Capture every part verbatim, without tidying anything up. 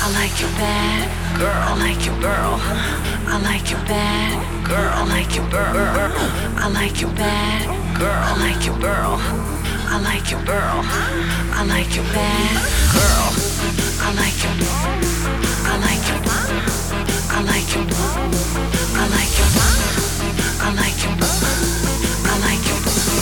I like you bad, girl. I like you, girl. I like you bad, girl. I like you, girl. I like you bad, girl. I like you, girl. I like you, girl. I like you bad, girl. I like you. I like you. I like you. I like you. I like you. I like you.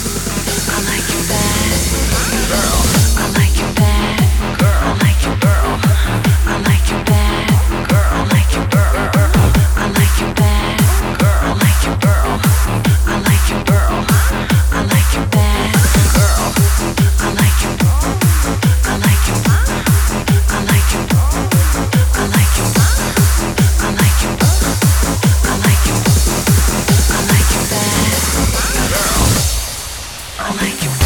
I like you bad, girl. I like you bad, girl. I like you, girl. I like you bad, girl. I like you, girl. I like you bad, girl. I like you, girl. I like you, girl. I like you bad, girl. I like you. I like you. I like you. I like you. I like you. I like you. I like you bad, girl. I like you.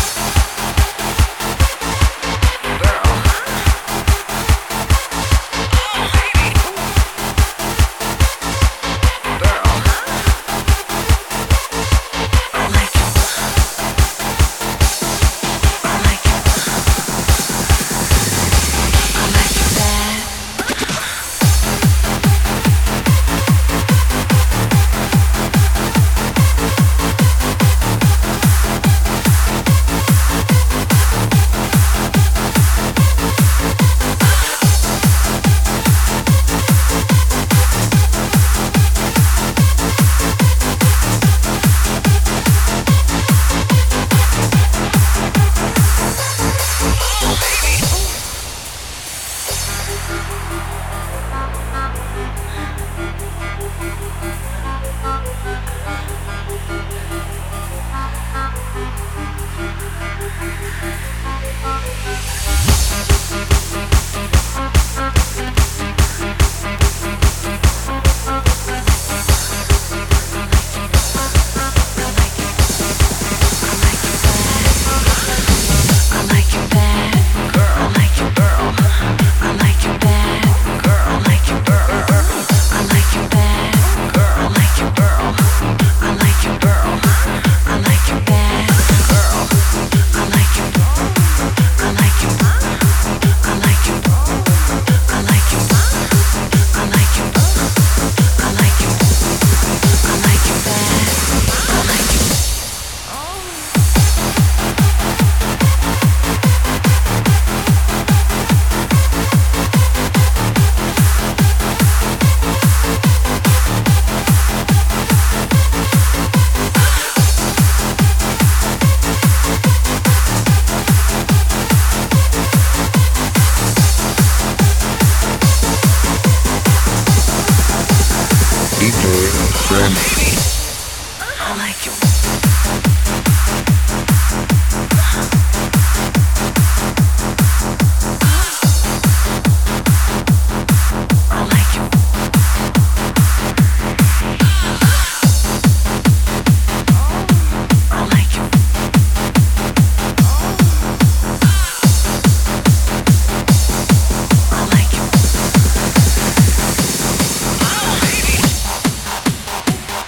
D J Friend.